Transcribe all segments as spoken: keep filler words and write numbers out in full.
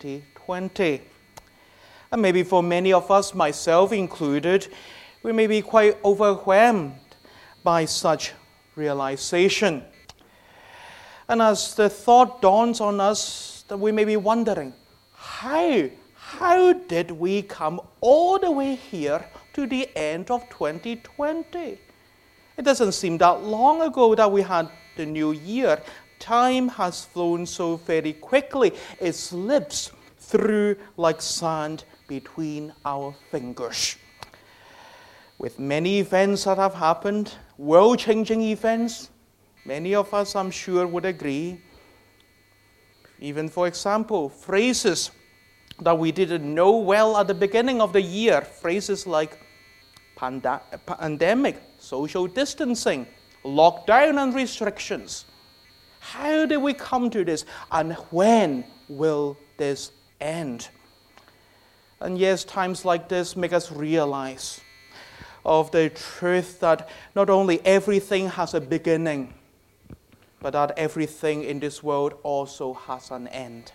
twenty twenty. And maybe for many of us, myself included, we may be quite overwhelmed by such realization. And as the thought dawns on us, that we may be wondering, how, how did we come all the way here to the end of twenty twenty? It doesn't seem that long ago that we had the new year. Time has flown so very quickly. It slips through like sand between our fingers. With many events that have happened, world-changing events, many of us, I'm sure, would agree. Even, for example, phrases that we didn't know well at the beginning of the year, phrases like panda- pandemic, social distancing, lockdown and restrictions. How did we come to this? And when will this end? And yes, times like this make us realize of the truth that not only everything has a beginning, but that everything in this world also has an end.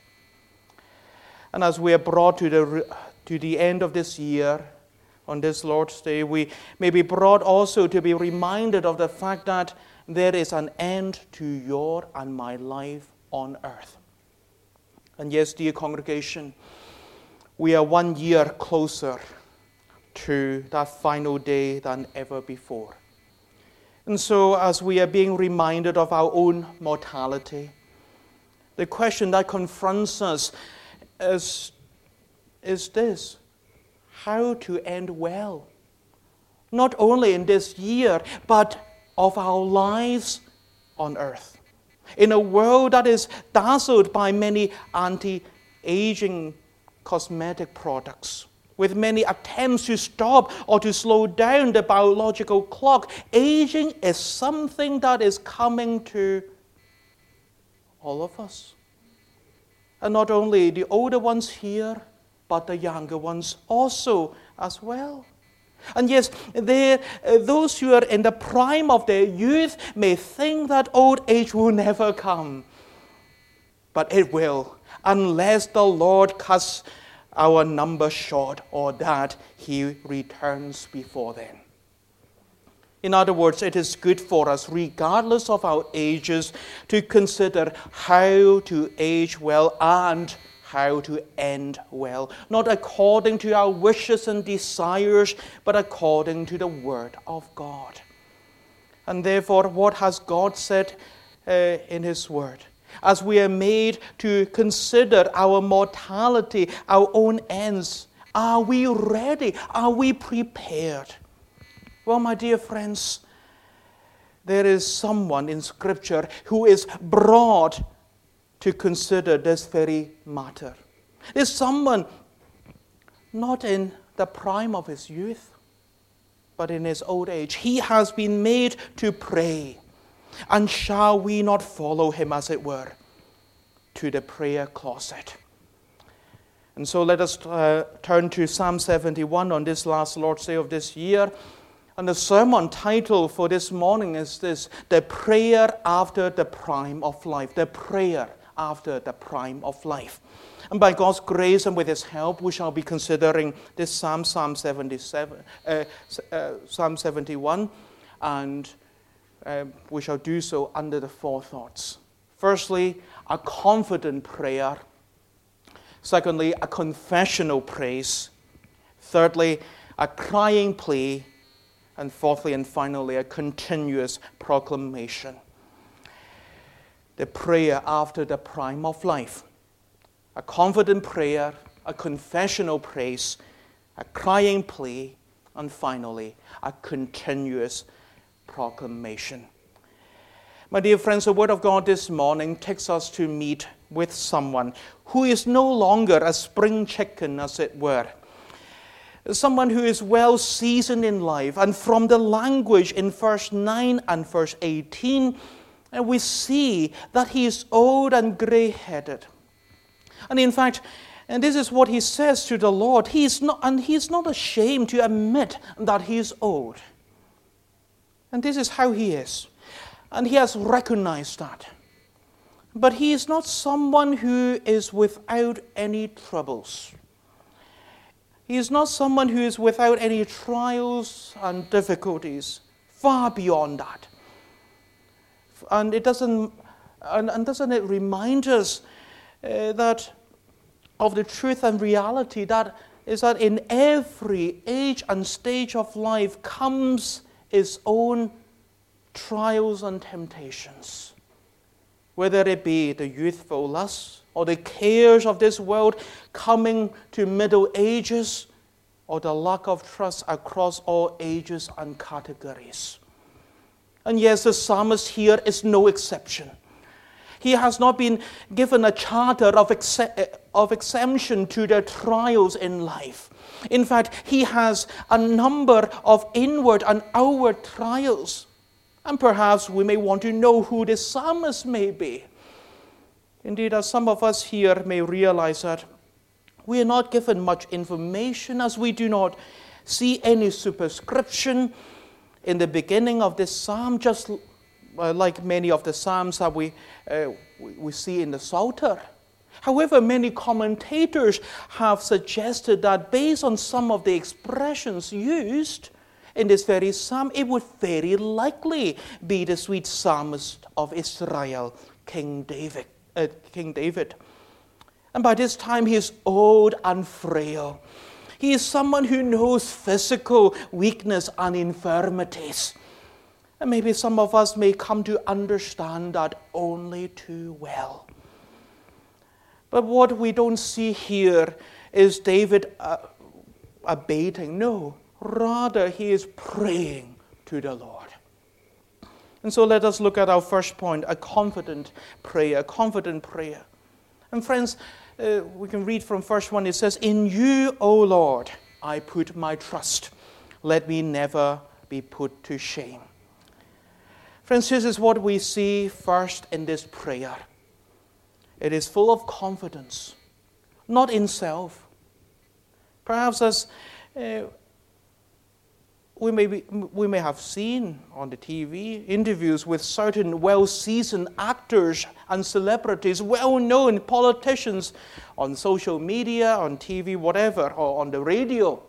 And as we are brought to the, to the end of this year, on this Lord's Day, we may be brought also to be reminded of the fact that there is an end to your and my life on earth. And yes, dear congregation, we are one year closer to that final day than ever before. And so as we are being reminded of our own mortality, the question that confronts us is, is this: how to end well? Not only in this year, but of our lives on earth. In a world that is dazzled by many anti-aging cosmetic products, with many attempts to stop or to slow down the biological clock, aging is something that is coming to all of us. And not only the older ones here, but the younger ones also as well. And yes, they, uh, those who are in the prime of their youth may think that old age will never come. But it will, unless the Lord cuts our number short, or that He returns before then. In other words, it is good for us, regardless of our ages, to consider how to age well and how to end well. Not according to our wishes and desires, but according to the Word of God. And therefore, what has God said uh, in His Word? As we are made to consider our mortality, our own ends, are we ready? Are we prepared? Well, my dear friends, there is someone in Scripture who is brought to consider this very matter. There's someone not in the prime of his youth, but in his old age. He has been made to pray. And shall we not follow him, as it were, to the prayer closet? And so let us uh, turn to Psalm seventy-one on this last Lord's Day of this year. And the sermon title for this morning is this: The Prayer After the Prime of Life. The Prayer After the Prime of Life. And by God's grace and with His help, we shall be considering this Psalm, Psalm seventy-seven, uh, uh, Psalm seventy-one, and uh, we shall do so under the four thoughts. Firstly, a confident prayer. Secondly, a confessional praise. Thirdly, a crying plea. And fourthly and finally, a continuous proclamation. The prayer after the prime of life. A confident prayer, a confessional praise, a crying plea, and finally, a continuous proclamation. My dear friends, the Word of God this morning takes us to meet with someone who is no longer a spring chicken, as it were. Someone who is well seasoned in life. And from the language in verse nine and verse eighteen, we see that he is old and gray-headed. And in fact, and this is what he says to the Lord. He is not, and he is not ashamed to admit that he is old. And this is how he is. And he has recognized that. But he is not someone who is without any troubles. He is not someone who is without any trials and difficulties. Far beyond that. And it doesn't, and, and doesn't it remind us uh, that of the truth and reality that is that in every age and stage of life comes its own trials and temptations. Whether it be the youthful lusts or the cares of this world coming to middle ages, or the lack of trust across all ages and categories. And yes, the psalmist here is no exception. He has not been given a charter of, ex- of exemption to the trials in life. In fact, he has a number of inward and outward trials. And perhaps we may want to know who this psalmist may be. Indeed, as some of us here may realize that we are not given much information, as we do not see any superscription in the beginning of this psalm, just uh, like many of the psalms that we, uh, we see in the Psalter. However, many commentators have suggested that based on some of the expressions used in this very psalm, it would very likely be the sweet psalmist of Israel, King David. Uh, King David. And by this time, he is old and frail. He is someone who knows physical weakness and infirmities. And maybe some of us may come to understand that only too well. But what we don't see here is David uh, abating. No, rather he is praying to the Lord. And so let us look at our first point, a confident prayer, a confident prayer. And friends, uh, we can read from verse one, it says, "In you, O Lord, I put my trust. Let me never be put to shame." Friends, this is what we see first in this prayer. It is full of confidence, not in self. Perhaps as uh, we may be, we may have seen on the T V interviews with certain well-seasoned actors and celebrities, well-known politicians on social media, on T V, whatever, or on the radio.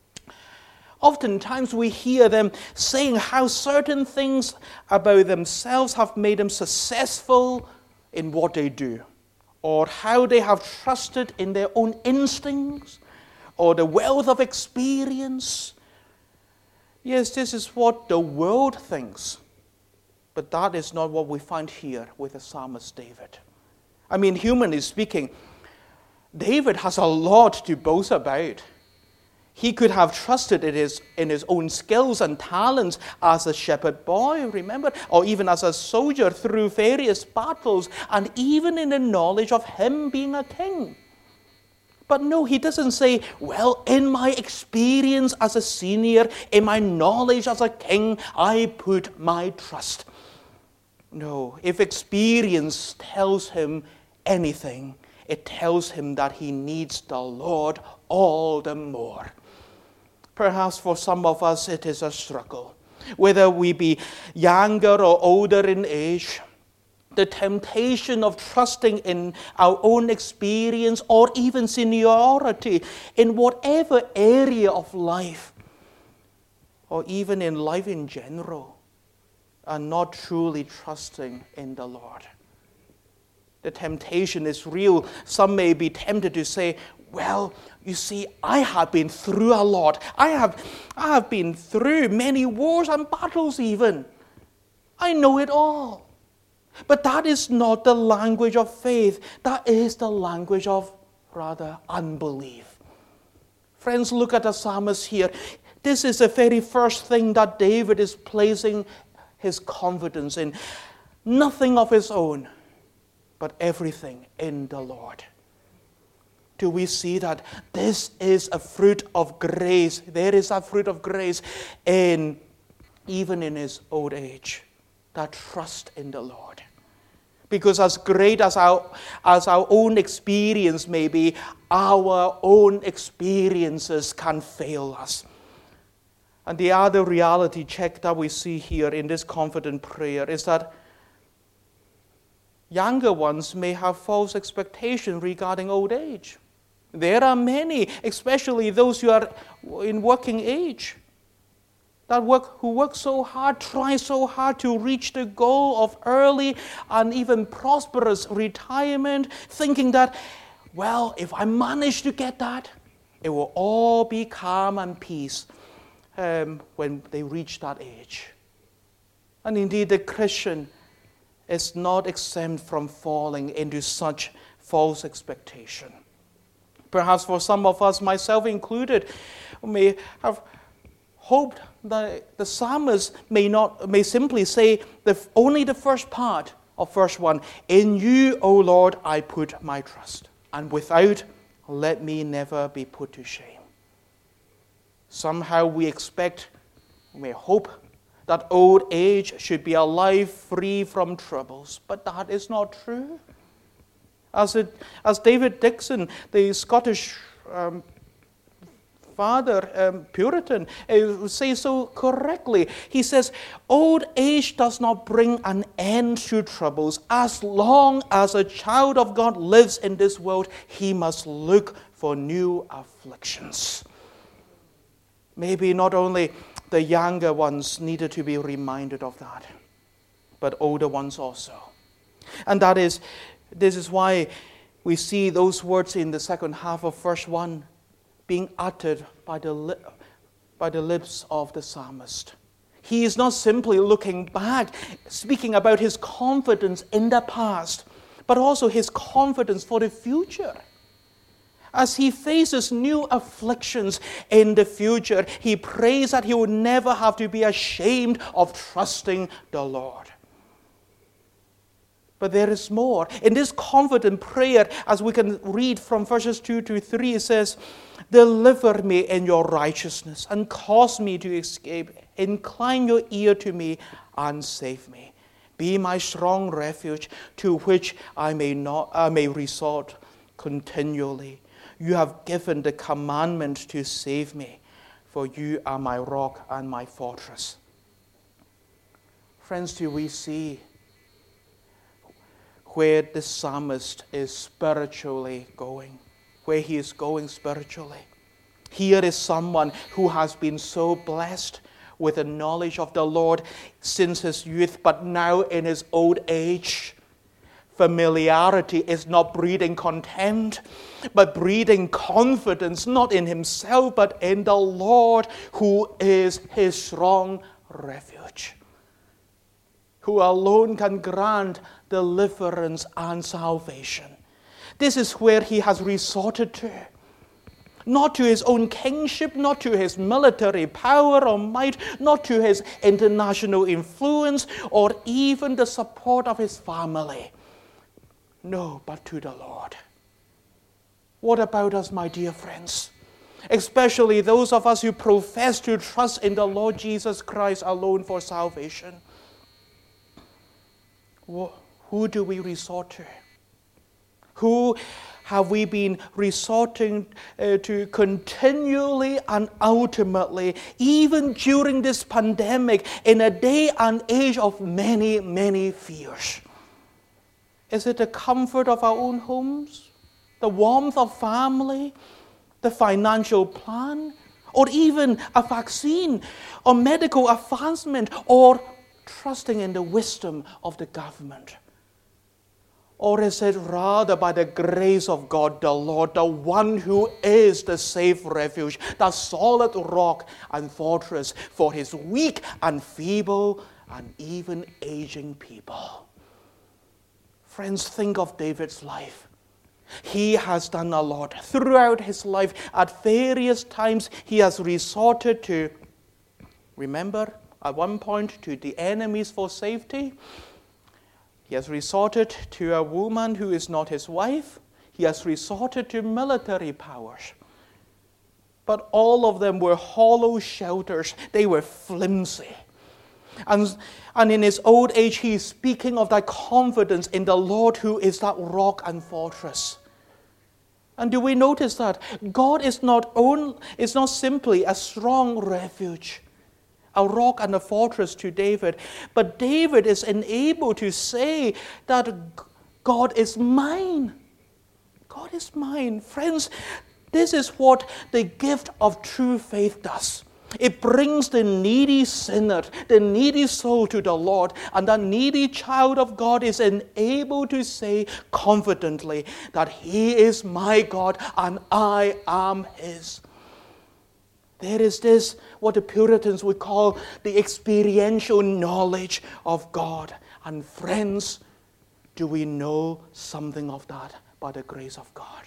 Oftentimes we hear them saying how certain things about themselves have made them successful in what they do, or how they have trusted in their own instincts, or the wealth of experience. Yes, this is what the world thinks, but that is not what we find here with the psalmist David. I mean, humanly speaking, David has a lot to boast about. He could have trusted in his, in his own skills and talents as a shepherd boy, remember? Or even as a soldier through various battles, and even in the knowledge of him being a king. But no, he doesn't say, well, in my experience as a senior, in my knowledge as a king, I put my trust. No, if experience tells him anything, it tells him that he needs the Lord all the more. Perhaps for some of us it is a struggle. Whether we be younger or older in age, the temptation of trusting in our own experience or even seniority in whatever area of life, or even in life in general, and not truly trusting in the Lord. The temptation is real. Some may be tempted to say, well, you see, I have been through a lot. I have, I have been through many wars and battles even. I know it all. But that is not the language of faith. That is the language of, rather, unbelief. Friends, look at the psalmist here. This is the very first thing that David is placing his confidence in. Nothing of his own, but everything in the Lord. Do we see that this is a fruit of grace? There is a fruit of grace in, even in his old age, that trust in the Lord. Because as great as our, as our own experience may be, our own experiences can fail us. And the other reality check that we see here in this confident prayer is that younger ones may have false expectations regarding old age. There are many, especially those who are in working age, that work, who work so hard, try so hard to reach the goal of early and even prosperous retirement, thinking that, well, if I manage to get that, it will all be calm and peace um, when they reach that age. And indeed, the Christian is not exempt from falling into such false expectation. Perhaps for some of us, myself included, may have hoped that the psalmist may not may simply say the, only the first part of verse one, "In you, O Lord, I put my trust, and without, let me never be put to shame." Somehow we expect, we hope, that old age should be a life free from troubles, but that is not true. As it, as David Dixon, the Scottish um, father, um, Puritan, uh, says so correctly. He says, old age does not bring an end to troubles. As long as a child of God lives in this world, he must look for new afflictions. Maybe not only the younger ones needed to be reminded of that, but older ones also. And that is, this is why we see those words in the second half of verse one being uttered by the, li- by the lips of the psalmist. He is not simply looking back, speaking about his confidence in the past, but also his confidence for the future. As he faces new afflictions in the future, he prays that he will never have to be ashamed of trusting the Lord. But there is more. In this confident prayer, as we can read from verses two to three, it says, "Deliver me in your righteousness and cause me to escape. Incline your ear to me and save me. Be my strong refuge to which I may not I may resort continually. You have given the commandment to save me, for you are my rock and my fortress." Friends, do we see where the psalmist is spiritually going, where he is going spiritually? Here is someone who has been so blessed with the knowledge of the Lord since his youth, but now in his old age, familiarity is not breeding contempt, but breeding confidence, not in himself, but in the Lord, who is his strong refuge, who alone can grant deliverance and salvation. This is where he has resorted to. Not to his own kingship, not to his military power or might, not to his international influence, or even the support of his family. No, but to the Lord. What about us, my dear friends? Especially those of us who profess to trust in the Lord Jesus Christ alone for salvation. Who do we resort to? Who have we been resorting uh, to continually and ultimately, even during this pandemic, in a day and age of many, many fears? Is it the comfort of our own homes, the warmth of family, the financial plan, or even a vaccine, or medical advancement, or trusting in the wisdom of the government? Or is it rather by the grace of God, the Lord, the one who is the safe refuge, the solid rock and fortress for his weak and feeble and even aging people? Friends, think of David's life. He has done a lot. Throughout his life, at various times, he has resorted to, remember, at one point, to the enemies for safety. He has resorted to a woman who is not his wife. He has resorted to military powers. But all of them were hollow shelters. They were flimsy. And, and in his old age, he is speaking of that confidence in the Lord, who is that rock and fortress. And do we notice that God is not, only, is not simply a strong refuge, a rock and a fortress to David, but David is enabled to say that God is mine. God is mine. Friends, this is what the gift of true faith does. It brings the needy sinner, the needy soul to the Lord, and that needy child of God is enabled to say confidently that He is my God and I am His. There is this, what the Puritans would call the experiential knowledge of God. And friends, do we know something of that by the grace of God?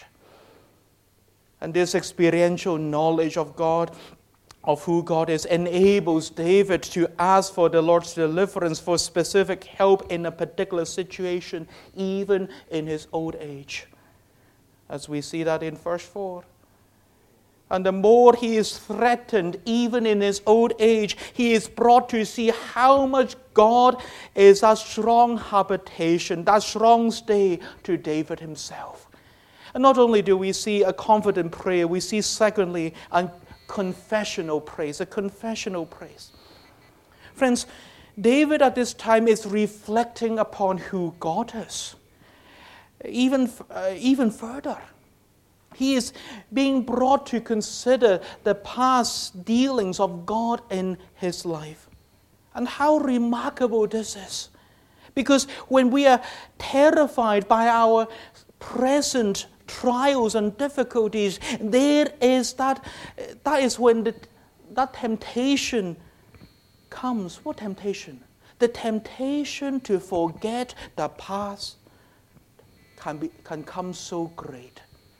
And this experiential knowledge of God, of who God is, enables David to ask for the Lord's deliverance, for specific help in a particular situation, even in his old age. As we see that in verse four. And the more he is threatened, even in his old age, he is brought to see how much God is a strong habitation, that strong stay to David himself. And not only do we see a confident prayer, we see secondly a confessional praise, a confessional praise. Friends, David at this time is reflecting upon who God is. Even, uh, even further, he is being brought to consider the past dealings of God in his life. And how remarkable this is. Because when we are terrified by our present trials and difficulties, there is that, that is when the, that temptation comes. What temptation? The temptation to forget the past can be, can come so great.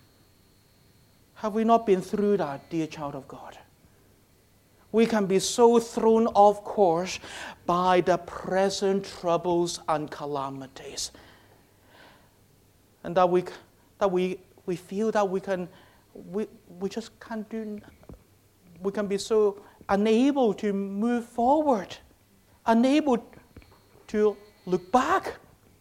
Have we not been through that, dear child of God? We can be so thrown off course by the present troubles and calamities. And that we that we, we feel that we can we, we just can't do we can be so unable to move forward, unable to look back.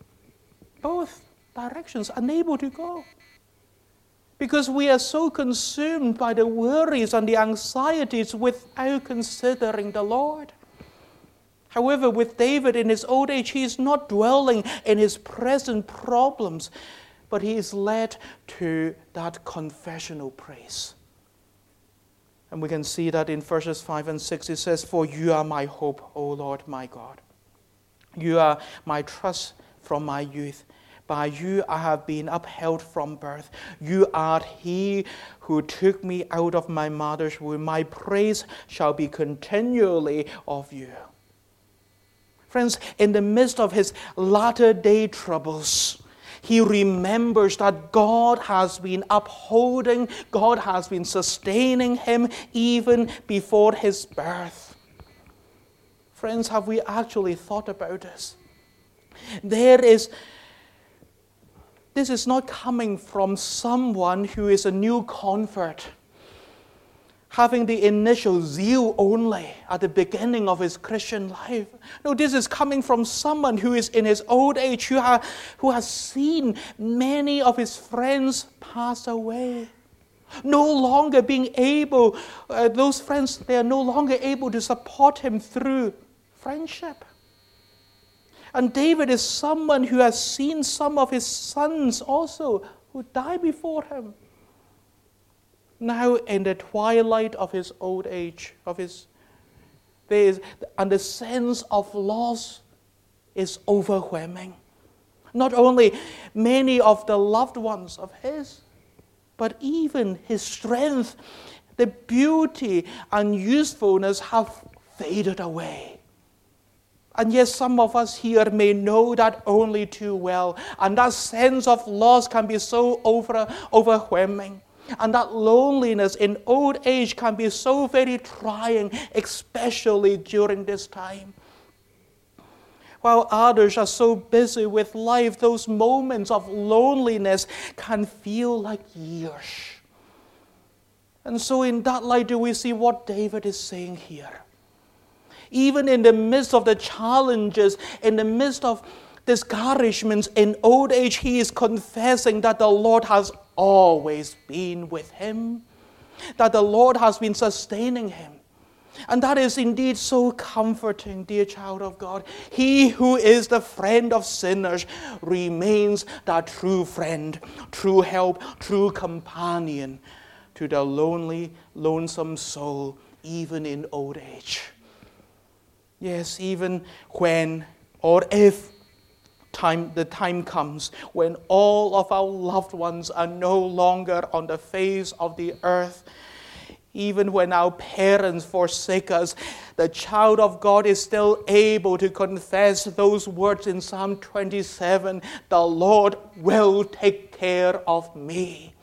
Both directions, unable to go. Because we are so consumed by the worries and the anxieties without considering the Lord. However, with David in his old age, he is not dwelling in his present problems, but he is led to that confessional praise. And we can see that in verses five and six, it says, "For you are my hope, O Lord my God. You are my trust from my youth. By you I have been upheld from birth. You are he who took me out of my mother's womb. My praise shall be continually of you." Friends, in the midst of his latter day troubles, he remembers that God has been upholding, God has been sustaining him even before his birth. Friends, have we actually thought about this? There is This is not coming from someone who is a new convert, having the initial zeal only at the beginning of his Christian life. No, this is coming from someone who is in his old age, who, ha, who has seen many of his friends pass away. No longer being able, uh, those friends, they are no longer able to support him through friendship. And David is someone who has seen some of his sons also who died before him. Now in the twilight of his old age, of his days, and the sense of loss is overwhelming. Not only many of the loved ones of his, but even his strength, the beauty and usefulness have faded away. And yes, some of us here may know that only too well. And that sense of loss can be so over, overwhelming. And that loneliness in old age can be so very trying, especially during this time. While others are so busy with life, those moments of loneliness can feel like years. And so in that light do we see what David is saying here. Even in the midst of the challenges, in the midst of discouragements in old age, he is confessing that the Lord has always been with him, that the Lord has been sustaining him. And that is indeed so comforting, dear child of God. He who is the friend of sinners remains that true friend, true help, true companion to the lonely, lonesome soul, even in old age. Yes, even when or if time the time comes when all of our loved ones are no longer on the face of the earth, even when our parents forsake us, the child of God is still able to confess those words in Psalm twenty-seven, the Lord will take care of me.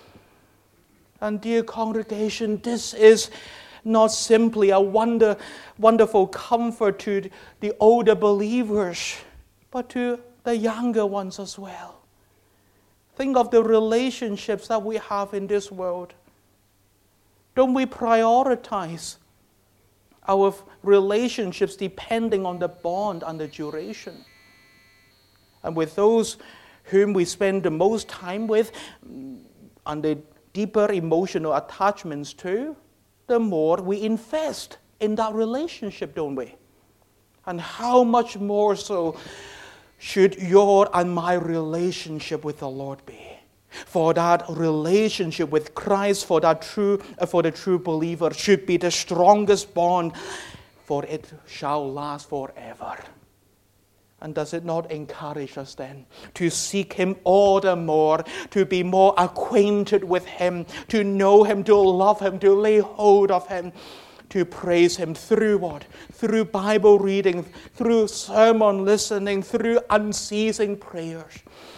And dear congregation, this is not simply a wonder, wonderful comfort to the older believers, but to the younger ones as well. Think of the relationships that we have in this world. Don't we prioritize our relationships depending on the bond and the duration? And with those whom we spend the most time with and the deeper emotional attachments to, the more we invest in that relationship, don't we? And how much more so should your and my relationship with the Lord be? For that relationship with Christ, for that true, for the true believer, should be the strongest bond, for it shall last forever. And does it not encourage us then to seek Him all the more, to be more acquainted with Him, to know Him, to love Him, to lay hold of Him, to praise Him through what? Through Bible reading, through sermon listening, through unceasing prayers.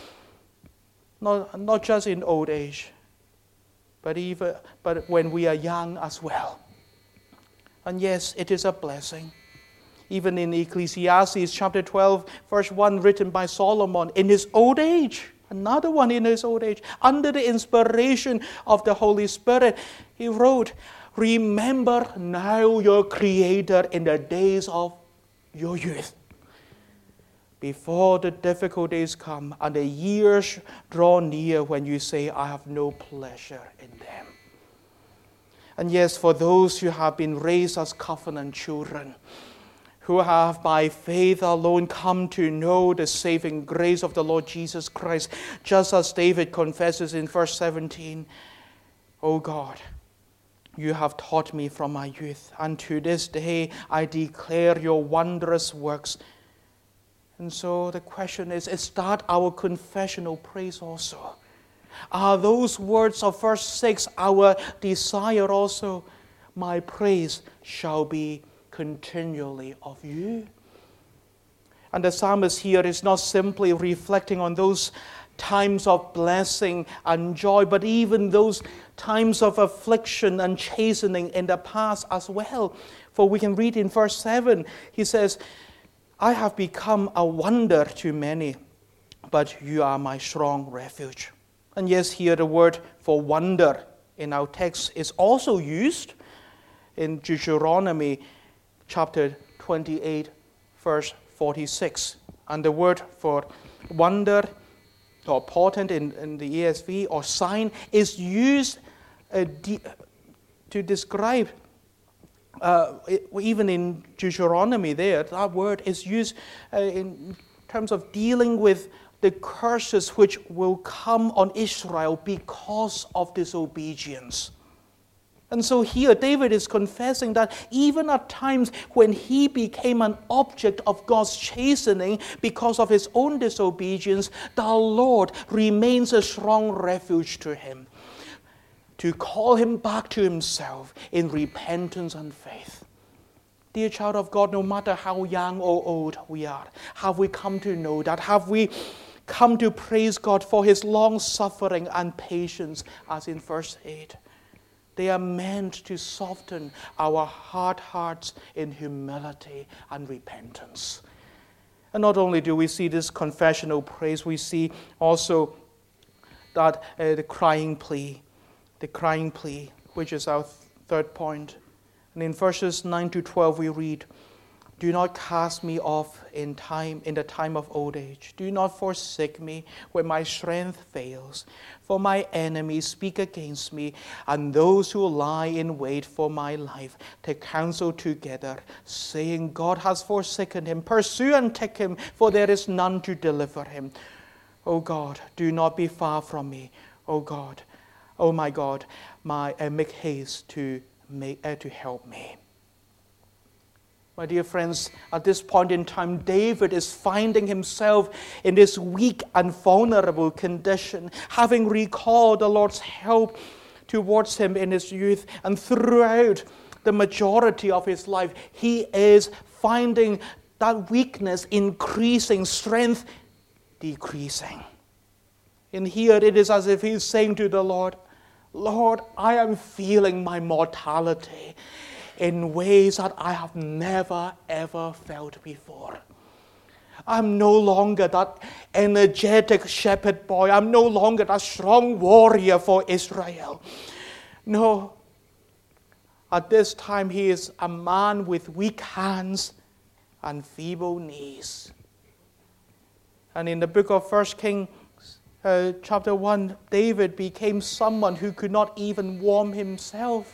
Not, not just in old age, but even but when we are young as well. And yes, it is a blessing. Even in Ecclesiastes chapter twelve, verse one, written by Solomon, in his old age, another one in his old age, under the inspiration of the Holy Spirit, he wrote, remember now your Creator in the days of your youth, before the difficulties come and the years draw near when you say, I have no pleasure in them. And yes, for those who have been raised as covenant children, who have by faith alone come to know the saving grace of the Lord Jesus Christ, just as David confesses in verse seventeen, O God, you have taught me from my youth, and to this day I declare your wondrous works. And so the question is, is that our confessional praise also? Are those words of verse six our desire also? My praise shall be continually of you. And the psalmist here is not simply reflecting on those times of blessing and joy, but even those times of affliction and chastening in the past as well. For we can read in verse seven, he says, I have become a wonder to many, but you are my strong refuge. And yes, here the word for wonder in our text is also used in Deuteronomy chapter twenty-eight, verse forty-six. And the word for wonder or portent in, in the E S V or sign is used uh, de- to describe Uh, it, even in Deuteronomy there, that word is used uh, in terms of dealing with the curses which will come on Israel because of disobedience. And so here David is confessing that even at times when he became an object of God's chastening because of his own disobedience, the Lord remains a strong refuge to him, to call him back to himself in repentance and faith. Dear child of God, no matter how young or old we are, have we come to know that? Have we come to praise God for His long suffering and patience, as in verse eight? They are meant to soften our hard hearts in humility and repentance. And not only do we see this confessional praise, we see also that uh, the crying plea. The crying plea, which is our third point. And in verses nine to twelve we read, Do not cast me off in time in the time of old age. Do not forsake me when my strength fails. For my enemies speak against me, and those who lie in wait for my life take counsel together, saying, God has forsaken him. Pursue and take him, for there is none to deliver him. O God, do not be far from me. O God, O my God, my uh, make haste to make uh, to help me. My dear friends, at this point in time, David is finding himself in this weak and vulnerable condition, having recalled the Lord's help towards him in his youth, and throughout the majority of his life, he is finding that weakness increasing, strength decreasing. And here it is as if he's saying to the Lord, Lord, I am feeling my mortality in ways that I have never, ever felt before. I'm no longer that energetic shepherd boy. I'm no longer that strong warrior for Israel. No. At this time, he is a man with weak hands and feeble knees. And in the book of First Kings, uh, chapter one, David became someone who could not even warm himself.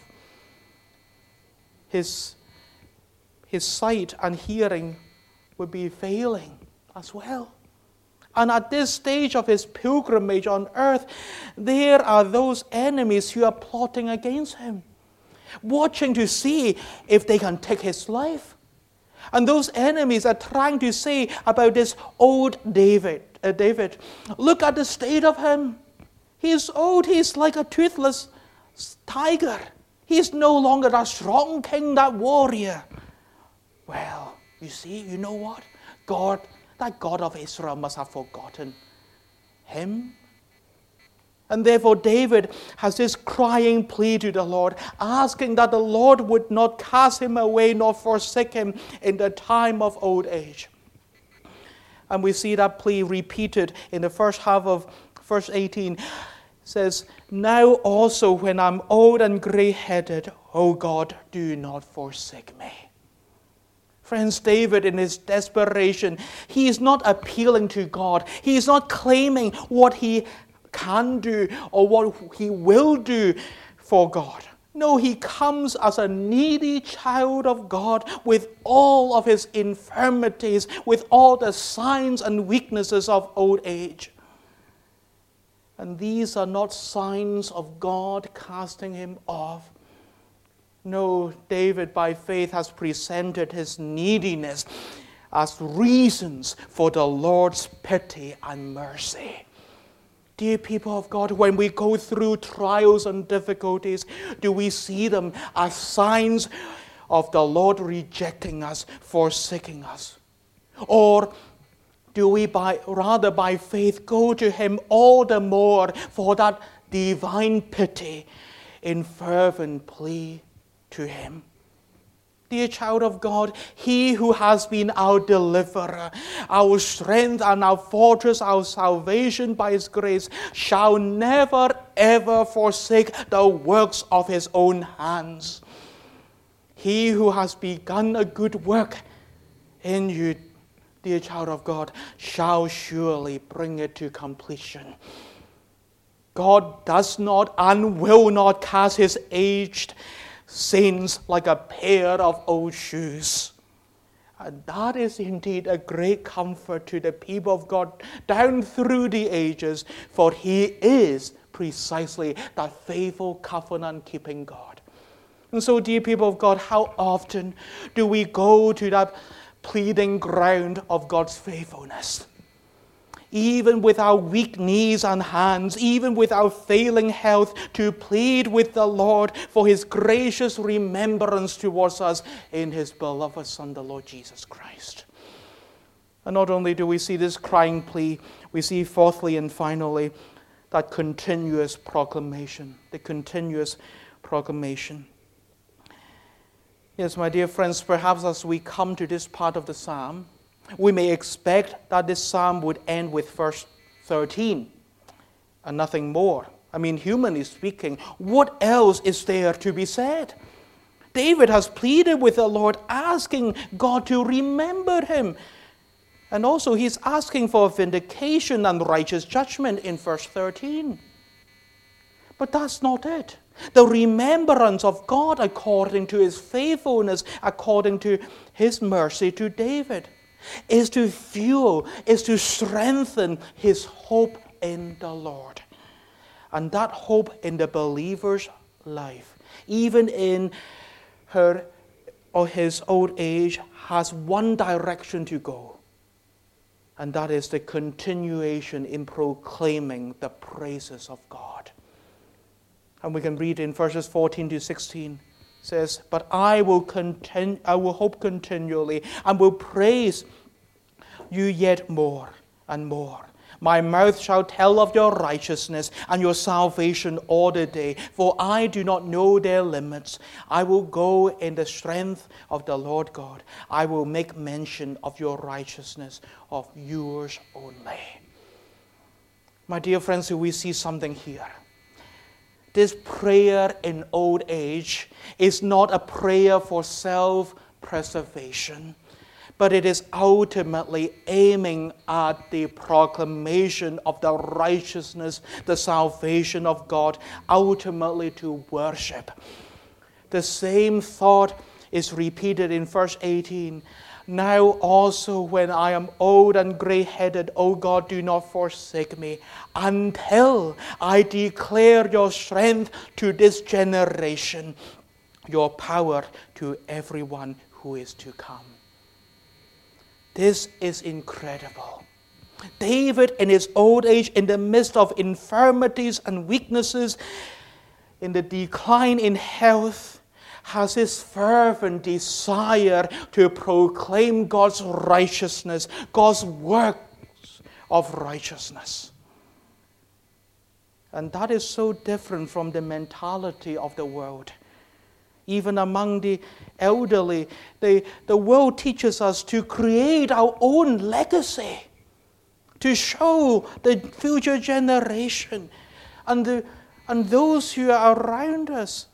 His, his sight and hearing would be failing as well. And at this stage of his pilgrimage on earth, there are those enemies who are plotting against him, watching to see if they can take his life. And those enemies are trying to say about this old David, uh, David, look at the state of him. He's old, he's like a toothless tiger. He's no longer that strong king, that warrior. Well, you see, you know what? God, that God of Israel must have forgotten him. And therefore David has this crying plea to the Lord, asking that the Lord would not cast him away nor forsake him in the time of old age. And we see that plea repeated in the first half of verse eighteen. It says, now also when I'm old and gray-headed, O God, do not forsake me. Friends, David in his desperation, he is not appealing to God. He is not claiming what he can do or what he will do for God. No, he comes as a needy child of God with all of his infirmities, with all the signs and weaknesses of old age. And these are not signs of God casting him off. No, David by faith has presented his neediness as reasons for the Lord's pity and mercy. Dear people of God, when we go through trials and difficulties, do we see them as signs of the Lord rejecting us, forsaking us? Or do we by, rather by faith go to him all the more for that divine pity in fervent plea to him? Dear child of God, he who has been our deliverer, our strength and our fortress, our salvation by his grace, shall never ever forsake the works of his own hands. He who has begun a good work in you, dear child of God, shall surely bring it to completion. God does not and will not cast his aged saints like a pair of old shoes. And that is indeed a great comfort to the people of God down through the ages, for he is precisely that faithful covenant-keeping God. And so, dear people of God, how often do we go to that pleading ground of God's faithfulness? Even with our weak knees and hands, even with our failing health, to plead with the Lord for his gracious remembrance towards us in his beloved Son, the Lord Jesus Christ. And not only do we see this crying plea, we see fourthly and finally that continuous proclamation, the continuous proclamation. Yes, my dear friends, perhaps as we come to this part of the psalm, we may expect that this psalm would end with verse thirteen and nothing more. I mean, humanly speaking, what else is there to be said? David has pleaded with the Lord, asking God to remember him. And also he's asking for vindication and righteous judgment in verse thirteen. But that's not it. The remembrance of God according to his faithfulness, according to his mercy to David, is to fuel, is to strengthen his hope in the Lord. And that hope in the believer's life, even in her or his old age, has one direction to go. And that is the continuation in proclaiming the praises of God. And we can read in verses fourteen to sixteen. It says, "But I will continue, I will hope continually, and will praise you yet more and more. My mouth shall tell of your righteousness and your salvation all the day, for I do not know their limits. I will go in the strength of the Lord God. I will make mention of your righteousness, of yours only." My dear friends, we see something here. This prayer in old age is not a prayer for self-preservation, but it is ultimately aiming at the proclamation of the righteousness, the salvation of God, ultimately to worship. The same thought is repeated in verse eighteen. "Now also when I am old and gray-headed, O God, do not forsake me, until I declare your strength to this generation, your power to everyone who is to come." This is incredible. David, in his old age, in the midst of infirmities and weaknesses, in the decline in health, has his fervent desire to proclaim God's righteousness, God's works of righteousness. And that is so different from the mentality of the world. Even among the elderly, the, the world teaches us to create our own legacy, to show the future generation and, the, and those who are around us.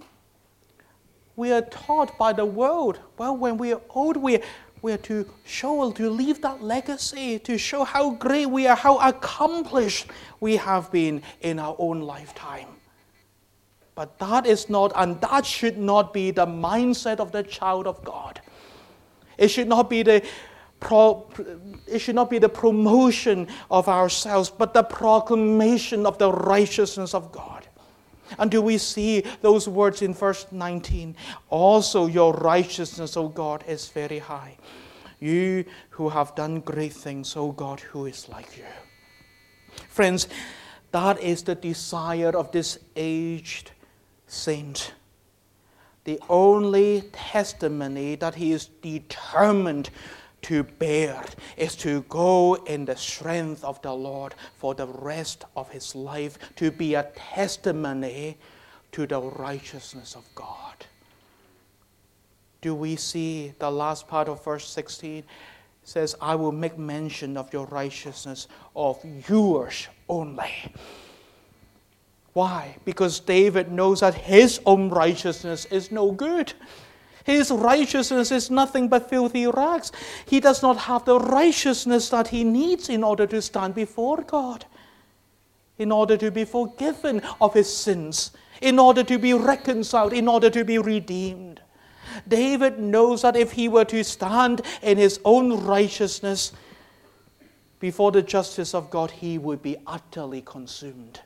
We are taught by the world, well, when we are old, we, we are to show, to leave that legacy, to show how great we are, how accomplished we have been in our own lifetime. But that is not, and that should not be the mindset of the child of God. It should not be the pro, it should not be the promotion of ourselves, but the proclamation of the righteousness of God. And do we see those words in verse nineteen? "Also your righteousness, O God, is very high. You who have done great things, O God, who is like you?" Friends, that is the desire of this aged saint. The only testimony that he is determined to bear is to go in the strength of the Lord for the rest of his life, to be a testimony to the righteousness of God. Do we see the last part of verse sixteen? It says, "I will make mention of your righteousness, of yours only." Why? Because David knows that his own righteousness is no good. His righteousness is nothing but filthy rags. He does not have the righteousness that he needs in order to stand before God, in order to be forgiven of his sins, in order to be reconciled, in order to be redeemed. David knows that if he were to stand in his own righteousness before the justice of God, he would be utterly consumed.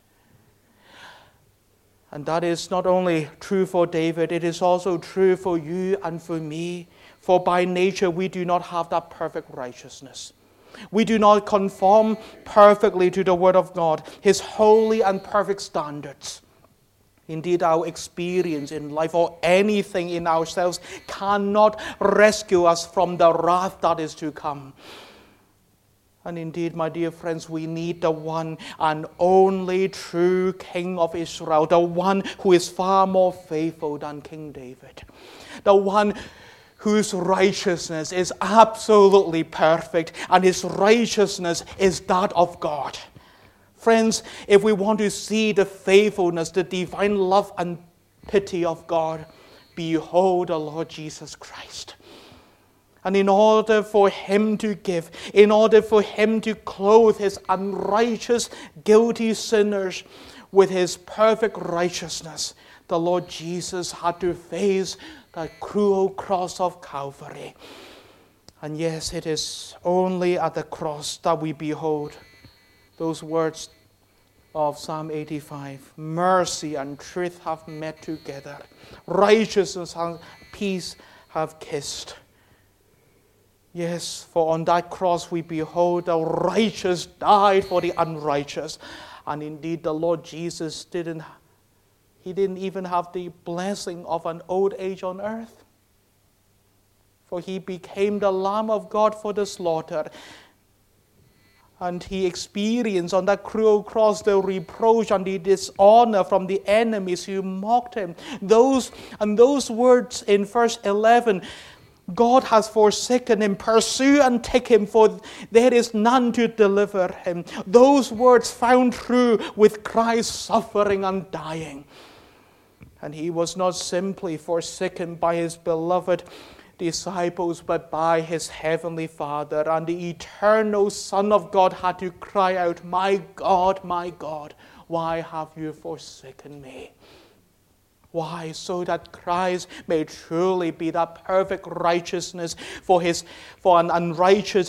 And that is not only true for David, it is also true for you and for me. For by nature we do not have that perfect righteousness. We do not conform perfectly to the Word of God, His holy and perfect standards. Indeed, our experience in life or anything in ourselves cannot rescue us from the wrath that is to come. And indeed, my dear friends, we need the one and only true King of Israel, the one who is far more faithful than King David, the one whose righteousness is absolutely perfect, and his righteousness is that of God. Friends, if we want to see the faithfulness, the divine love and pity of God, behold the Lord Jesus Christ. And in order for him to give, in order for him to clothe his unrighteous, guilty sinners with his perfect righteousness, the Lord Jesus had to face that cruel cross of Calvary. And yes, it is only at the cross that we behold those words of Psalm eighty-five. Mercy and truth have met together. Righteousness and peace have kissed. Yes, for on that cross we behold the righteous died for the unrighteous. And indeed the Lord Jesus didn't, he didn't even have the blessing of an old age on earth. For he became the Lamb of God for the slaughter. And he experienced on that cruel cross the reproach and the dishonor from the enemies who mocked him. Those and those words in verse eleven, God has forsaken him, pursue and take him, for there is none to deliver him. Those words found true with Christ's suffering and dying. And he was not simply forsaken by his beloved disciples, but by his heavenly Father. And the eternal Son of God had to cry out, "My God, my God, why have you forsaken me?" Why? So that Christ may truly be that perfect righteousness for his for an unrighteous,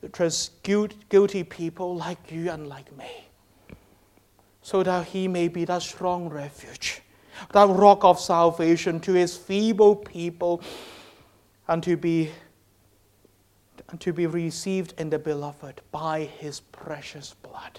guilty people like you and like me. So that he may be that strong refuge, that rock of salvation to his feeble people, and to be and to be received in the beloved by his precious blood.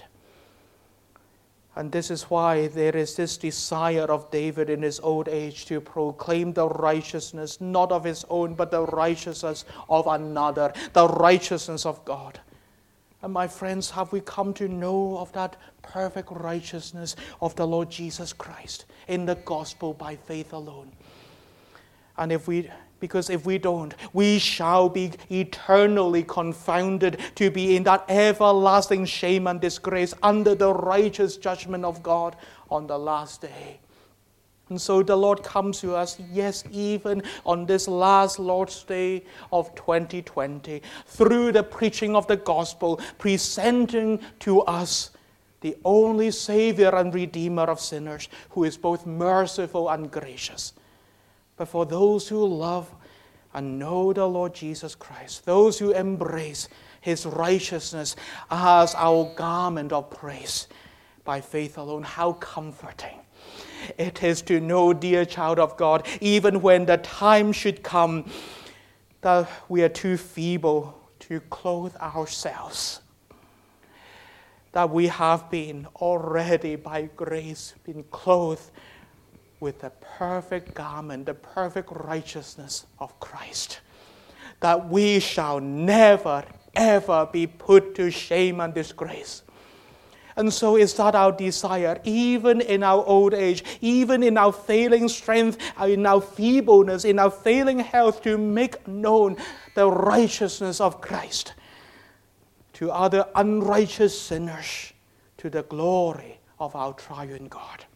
And this is why there is this desire of David in his old age to proclaim the righteousness, not of his own, but the righteousness of another, the righteousness of God. And my friends, have we come to know of that perfect righteousness of the Lord Jesus Christ in the gospel by faith alone? And if we, because if we don't, we shall be eternally confounded to be in that everlasting shame and disgrace under the righteous judgment of God on the last day. And so the Lord comes to us, yes, even on this last Lord's Day of twenty twenty, through the preaching of the gospel, presenting to us the only Savior and Redeemer of sinners, who is both merciful and gracious. But for those who love and know the Lord Jesus Christ, those who embrace his righteousness as our garment of praise by faith alone, how comforting it is to know, dear child of God, even when the time should come that we are too feeble to clothe ourselves, that we have been already by grace been clothed with the perfect garment, the perfect righteousness of Christ, that we shall never, ever be put to shame and disgrace. And so is that our desire, even in our old age, even in our failing strength, in our feebleness, in our failing health, to make known the righteousness of Christ to other unrighteous sinners, to the glory of our triune God.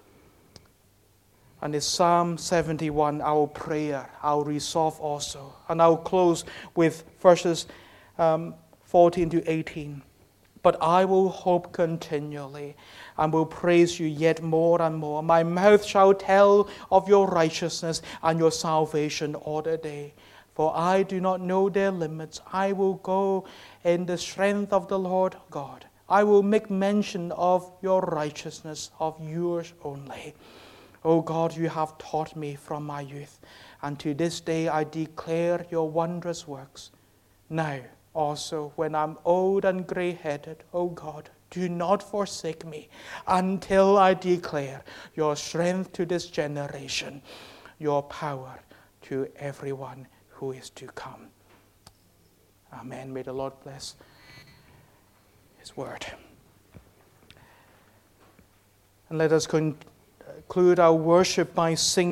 And it's Psalm seventy-one, our prayer, our resolve also. And I'll close with verses um, fourteen to eighteen. But I will hope continually, and will praise you yet more and more. My mouth shall tell of your righteousness and your salvation all the day. For I do not know their limits. I will go in the strength of the Lord God. I will make mention of your righteousness, of yours only. O God, you have taught me from my youth, and to this day I declare your wondrous works. Now also, when I'm old and gray-headed, O God, do not forsake me until I declare your strength to this generation, your power to everyone who is to come. Amen. May the Lord bless his word. And let us conclude our worship by singing.